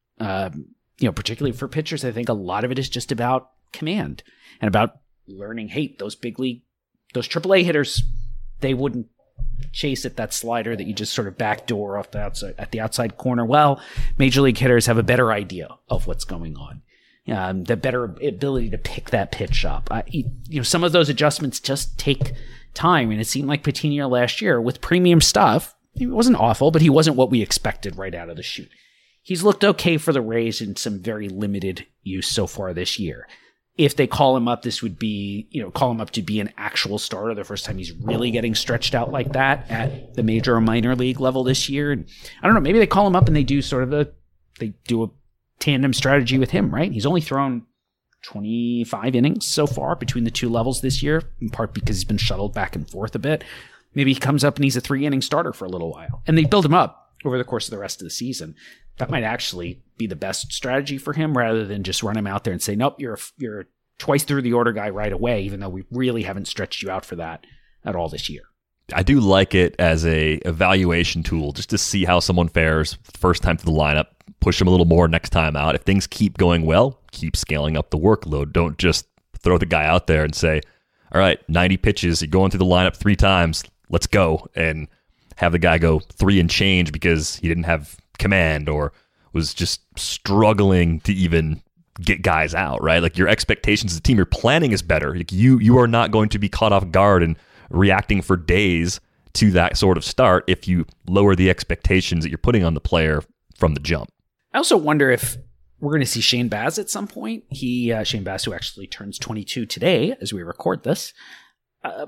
Um, you know, particularly for pitchers, I think a lot of it is just about command and about learning, hey, those big league, those triple A hitters, they wouldn't chase at that slider that you just sort of backdoor off the outside at the outside corner. Well, major league hitters have a better idea of what's going on. Um, the better ability to pick that pitch up. Uh, you know, some of those adjustments just take time, and it seemed like Patino last year with premium stuff, he wasn't awful, but he wasn't what we expected right out of the chute. He's looked okay for the Rays in some very limited use so far this year. If they call him up, this would be, you know, call him up to be an actual starter the first time he's really getting stretched out like that at the major or minor league level this year. And I don't know, maybe they call him up and they do sort of a, they do a tandem strategy with him, right? He's only thrown twenty-five innings so far between the two levels this year, in part because he's been shuttled back and forth a bit. Maybe he comes up and he's a three inning starter for a little while, and they build him up over the course of the rest of the season. That might actually be the best strategy for him, rather than just run him out there and say, nope, you're a, you're a twice through the order guy right away, even though we really haven't stretched you out for that at all this year. I do like it as a evaluation tool, just to see how someone fares first time through the lineup, push them a little more next time out. If things keep going well, keep scaling up the workload. Don't just throw the guy out there and say, all right, ninety pitches, you're going through the lineup three times, let's go, and have the guy go three and change because he didn't have command or was just struggling to even get guys out, right? Like, your expectations as a team, your planning is better. Like you you are not going to be caught off guard and reacting for days to that sort of start if you lower the expectations that you're putting on the player from the jump. I also wonder if we're going to see Shane Baz at some point. He, uh, Shane Baz, who actually turns twenty-two today as we record this, uh,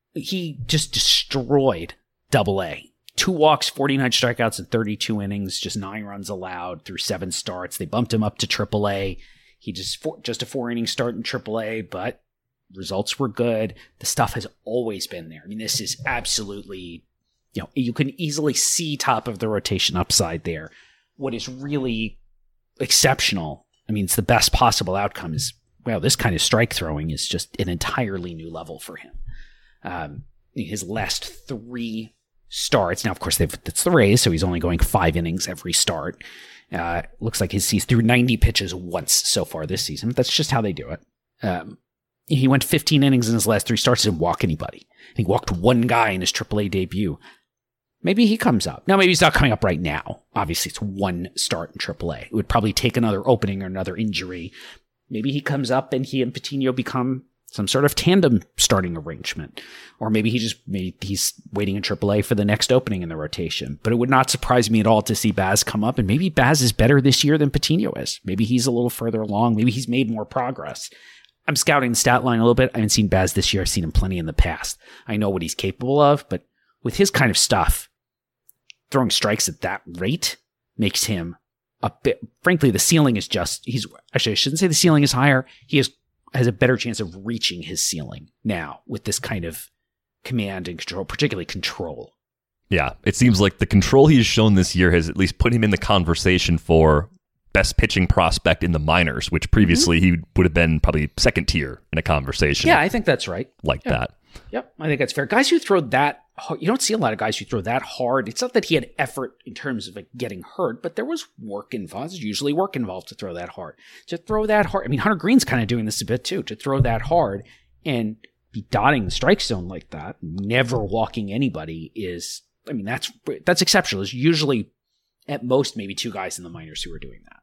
he just destroyed Double A. Two walks, forty-nine strikeouts in thirty-two innings, just nine runs allowed through seven starts. They bumped him up to Triple A. He just four, just a four-inning start in Triple A, but results were good. The stuff has always been there. I mean, this is absolutely, you know, you can easily see top of the rotation upside there. What is really exceptional, I mean, it's the best possible outcome is, well, this kind of strike throwing is just an entirely new level for him. Um, his last three starts, now, of course, they've, it's the Rays, so he's only going five innings every start. Uh, looks like he's, he's threw ninety pitches once so far this season. That's just how they do it. Um, he went fifteen innings in his last three starts, didn't walk anybody. He walked one guy in his Triple A debut. Maybe he comes up. Now, maybe he's not coming up right now. Obviously, it's one start in Triple A. It would probably take another opening or another injury. Maybe he comes up and he and Patino become some sort of tandem starting arrangement. Or maybe he just maybe he's waiting in Triple A for the next opening in the rotation. But it would not surprise me at all to see Baz come up. And maybe Baz is better this year than Patino is. Maybe he's a little further along. Maybe he's made more progress. I'm scouting the stat line a little bit. I haven't seen Baz this year. I've seen him plenty in the past. I know what he's capable of, but with his kind of stuff, throwing strikes at that rate makes him a bit, frankly, the ceiling is just, he's, actually, I shouldn't say the ceiling is higher. He is, has a better chance of reaching his ceiling now with this kind of command and control, particularly control. Yeah, it seems like the control he's shown this year has at least put him in the conversation for best pitching prospect in the minors, which previously mm-hmm. he would have been probably second tier in a conversation. Yeah, I think that's right. Like yeah. that. Yep, I think that's fair. Guys who throw that, you don't see a lot of guys who throw that hard. It's not that he had effort in terms of like getting hurt, but there was work involved. There's usually work involved to throw that hard. To throw that hard, I mean, Hunter Green's kind of doing this a bit too, to throw that hard and be dotting the strike zone like that, never walking anybody is, I mean, that's that's exceptional. There's usually at most maybe two guys in the minors who are doing that.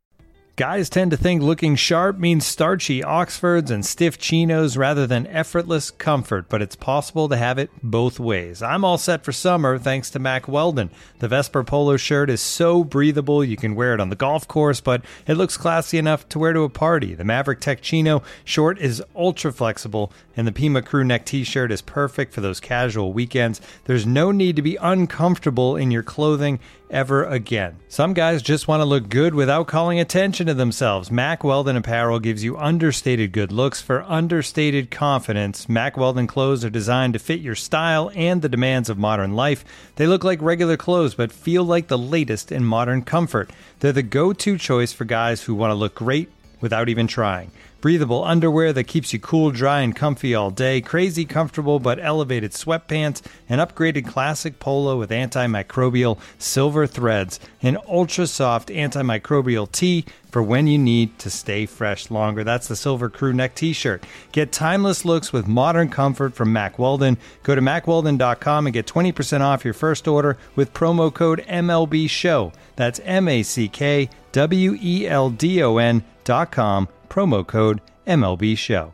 Guys tend to think looking sharp means starchy Oxfords and stiff chinos rather than effortless comfort, but it's possible to have it both ways. I'm all set for summer thanks to Mack Weldon. The Vesper polo shirt is so breathable you can wear it on the golf course, but it looks classy enough to wear to a party. The Maverick Tech Chino short is ultra flexible, and the Pima crew neck t-shirt is perfect for those casual weekends. There's no need to be uncomfortable in your clothing ever again. Some guys just want to look good without calling attention to themselves. Mack Weldon apparel gives you understated good looks for understated confidence. Mack Weldon clothes are designed to fit your style and the demands of modern life. They look like regular clothes but feel like the latest in modern comfort. They're the go-to choice for guys who want to look great without even trying. Breathable underwear that keeps you cool, dry, and comfy all day. Crazy comfortable but elevated sweatpants. An upgraded classic polo with antimicrobial silver threads. An ultra-soft antimicrobial tee for when you need to stay fresh longer. That's the Silver Crew Neck t-shirt. Get timeless looks with modern comfort from Mack Weldon. Go to mack weldon dot com and get twenty percent off your first order with promo code M L B show. That's M A C K W E L D O N dot com. Promo code M L B show.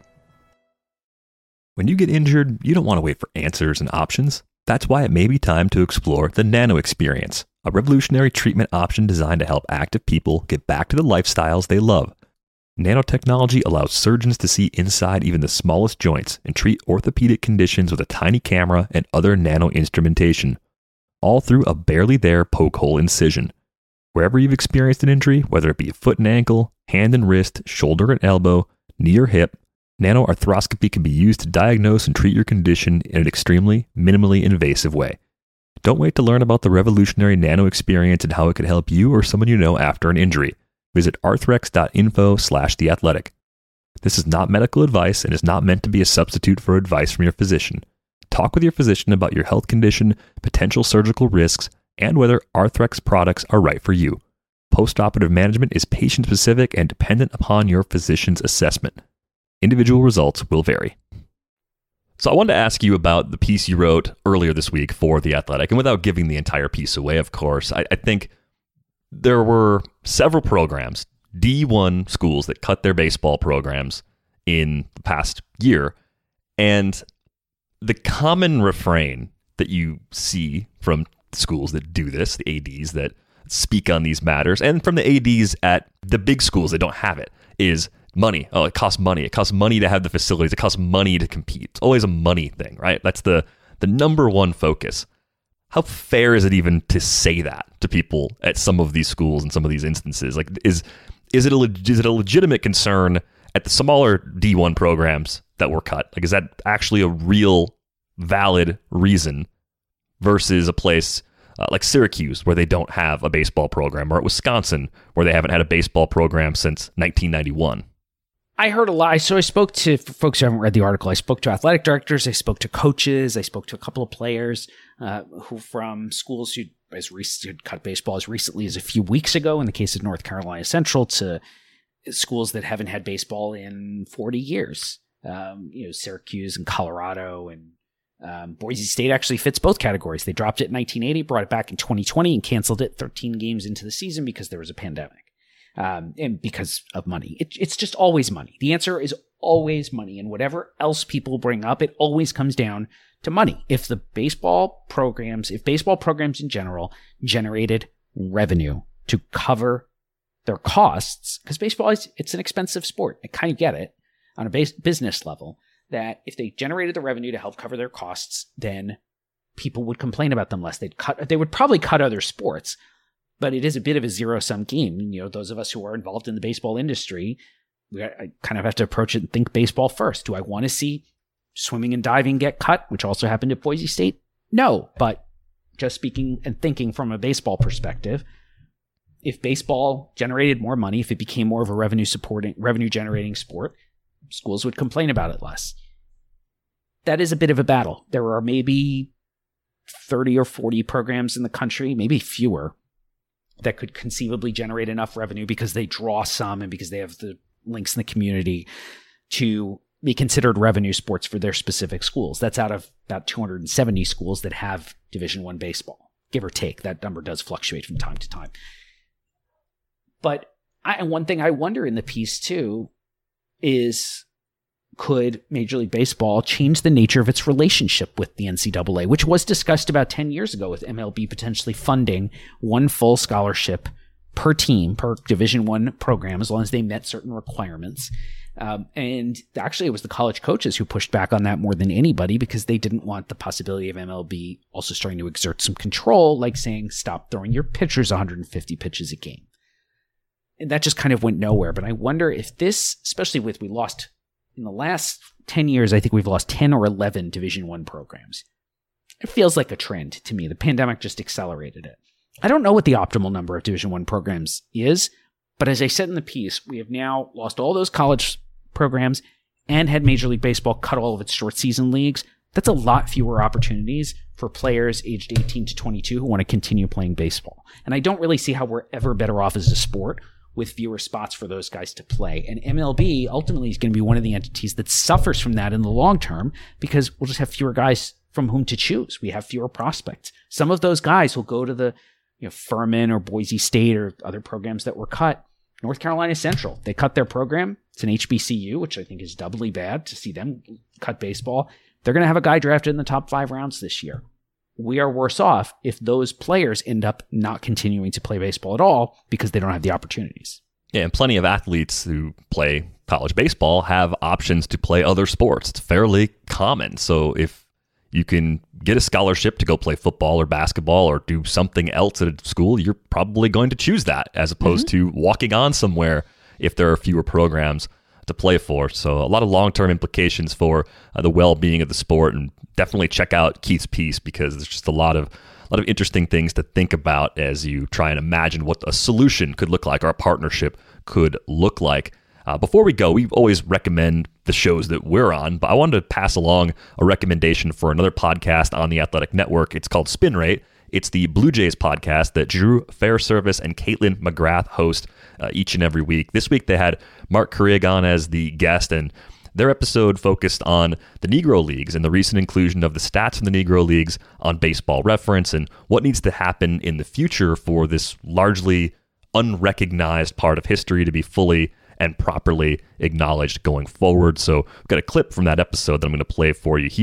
When you get injured, you don't want to wait for answers and options. That's why it may be time to explore the Nano Experience, a revolutionary treatment option designed to help active people get back to the lifestyles they love. Nanotechnology allows surgeons to see inside even the smallest joints and treat orthopedic conditions with a tiny camera and other nano instrumentation, all through a barely there poke hole incision. Wherever you've experienced an injury, whether it be a foot and ankle, hand and wrist, shoulder and elbow, knee or hip, nanoarthroscopy can be used to diagnose and treat your condition in an extremely, minimally invasive way. Don't wait to learn about the revolutionary Nano Experience and how it could help you or someone you know after an injury. Visit arthrex dot info slash the athletic. This is not medical advice and is not meant to be a substitute for advice from your physician. Talk with your physician about your health condition, potential surgical risks, and whether Arthrex products are right for you. Postoperative management is patient-specific and dependent upon your physician's assessment. Individual results will vary. So I wanted to ask you about the piece you wrote earlier this week for The Athletic, and without giving the entire piece away, of course, I, I think there were several programs, D one schools, that cut their baseball programs in the past year, and the common refrain that you see from schools that do this, the A Ds that speak on these matters, and from the A Ds at the big schools that don't have it, is money. Oh, it costs money. It costs money to have the facilities. It costs money to compete. It's always a money thing, right? That's the the number one focus. How fair is it even to say that to people at some of these schools and some of these instances? Like, is is it a leg- is it a legitimate concern at the smaller D one programs that were cut? Like, is that actually a real, valid reason versus a place uh, like Syracuse where they don't have a baseball program, or at Wisconsin where they haven't had a baseball program since nineteen ninety-one? I heard a lot. So I spoke to, for folks who haven't read the article, I spoke to athletic directors, I spoke to coaches, I spoke to a couple of players uh, who from schools who as recent, cut baseball as recently as a few weeks ago, in the case of North Carolina Central, to schools that haven't had baseball in forty years. Um, you know, Syracuse and Colorado, and um, Boise State actually fits both categories. They dropped it in nineteen eighty, brought it back in twenty twenty, and canceled it thirteen games into the season because there was a pandemic. Um, and because of money. It, it's just always money. The answer is always money. And whatever else people bring up, it always comes down to money. If the baseball programs, if baseball programs in general generated revenue to cover their costs, because baseball is, it's an expensive sport. I kind of get it on a base, business level, that if they generated the revenue to help cover their costs, then people would complain about them less. They'd cut, they would probably cut other sports. But it is a bit of a zero-sum game. You know, those of us who are involved in the baseball industry, we I kind of have to approach it and think baseball first. Do I want to see swimming and diving get cut, which also happened at Boise State? No, but just speaking and thinking from a baseball perspective, if baseball generated more money, if it became more of a revenue supporting, revenue generating sport, schools would complain about it less. That is a bit of a battle. There are maybe thirty or forty programs in the country, maybe fewer, that could conceivably generate enough revenue because they draw some and because they have the links in the community to be considered revenue sports for their specific schools. That's out of about two hundred seventy schools that have Division One baseball, give or take. That number does fluctuate from time to time. But I, and one thing I wonder in the piece too is, could Major League Baseball change the nature of its relationship with the N C double A, which was discussed about ten years ago, with M L B potentially funding one full scholarship per team, per Division One program, as long as they met certain requirements. Um, and actually, it was the college coaches who pushed back on that more than anybody, because they didn't want the possibility of M L B also starting to exert some control, like saying, stop throwing your pitchers one hundred fifty pitches a game. And that just kind of went nowhere. But I wonder if this, especially with, we lost in the last ten years, I think we've lost ten or eleven Division One programs. It feels like a trend to me. The pandemic just accelerated it. I don't know what the optimal number of Division One programs is, but as I said in the piece, we have now lost all those college programs and had Major League Baseball cut all of its short season leagues. That's a lot fewer opportunities for players aged eighteen to twenty-two who want to continue playing baseball. And I don't really see how we're ever better off as a sport with fewer spots for those guys to play. And M L B ultimately is going to be one of the entities that suffers from that in the long term, because we'll just have fewer guys from whom to choose. We have fewer prospects. Some of those guys will go to the, you know, Furman or Boise State or other programs that were cut. North Carolina Central, they cut their program. It's an H B C U, which I think is doubly bad to see them cut baseball. They're going to have a guy drafted in the top five rounds this year. We are worse off if those players end up not continuing to play baseball at all because they don't have the opportunities. Yeah, and plenty of athletes who play college baseball have options to play other sports. It's fairly common. So if you can get a scholarship to go play football or basketball or do something else at a school, you're probably going to choose that, as opposed mm-hmm. to walking on somewhere if there are fewer programs to play for. So a lot of long-term implications for uh, the well-being of the sport, and definitely check out Keith's piece, because there's just a lot of a lot of interesting things to think about as you try and imagine what a solution could look like, or a partnership could look like. Uh, before we go, we always recommend the shows that we're on, but I wanted to pass along a recommendation for another podcast on the Athletic Network. It's called Spin Rate. It's the Blue Jays podcast that Drew Fairservice and Caitlin McGrath host uh, each and every week. This week they had Mark Carrig on as the guest, and their episode focused on the Negro Leagues and the recent inclusion of the stats from the Negro Leagues on Baseball Reference, and what needs to happen in the future for this largely unrecognized part of history to be fully and properly acknowledged going forward. So we've got a clip from that episode that I'm going to play for you here.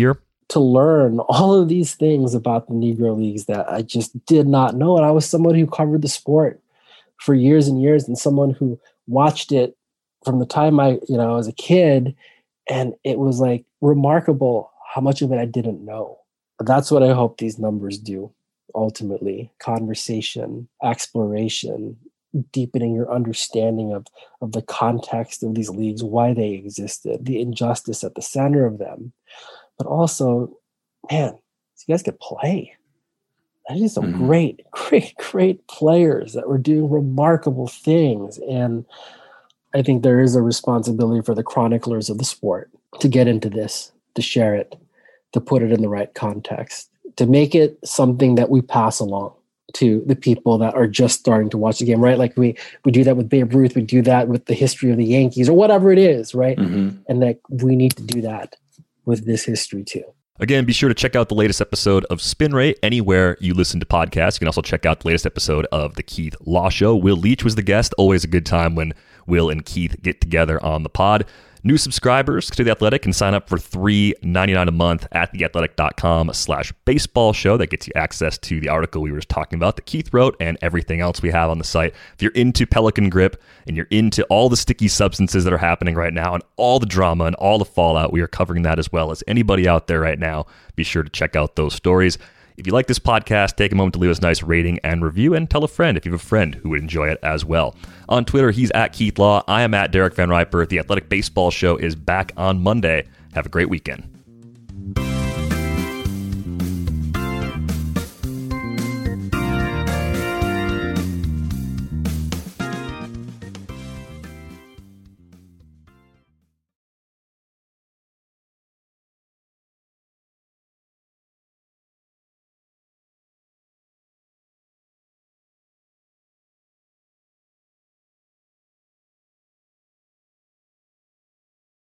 to learn all of these things about the Negro Leagues that I just did not know. And I was someone who covered the sport for years and years, and someone who watched it from the time I, you know, as a kid, and it was like remarkable how much of it I didn't know. That's what I hope these numbers do. Ultimately, conversation, exploration, deepening your understanding of, of the context of these leagues, why they existed, the injustice at the center of them. But also, man, these guys could play. There's just some mm-hmm. great, great, great players that were doing remarkable things. And I think there is a responsibility for the chroniclers of the sport to get into this, to share it, to put it in the right context, to make it something that we pass along to the people that are just starting to watch the game, right? Like we we do that with Babe Ruth, we do that with the history of the Yankees or whatever it is, right? Mm-hmm. And like we need to do that with this history too. Again, be sure to check out the latest episode of Spin Rate anywhere you listen to podcasts. You can also check out the latest episode of The Keith Law Show. Will Leitch was the guest. Always a good time when Will and Keith get together on the pod. New subscribers to The Athletic can sign up for three dollars and ninety-nine cents a month at theathletic.com slash baseball show. That gets you access to the article we were just talking about that Keith wrote and everything else we have on the site. If you're into Pelican Grip and you're into all the sticky substances that are happening right now and all the drama and all the fallout, we are covering that as well as anybody out there right now. Be sure to check out those stories. If you like this podcast, take a moment to leave us a nice rating and review, and tell a friend if you have a friend who would enjoy it as well. On Twitter, he's at Keith Law. I am at Derek Van Riper. The Athletic Baseball Show is back on Monday. Have a great weekend.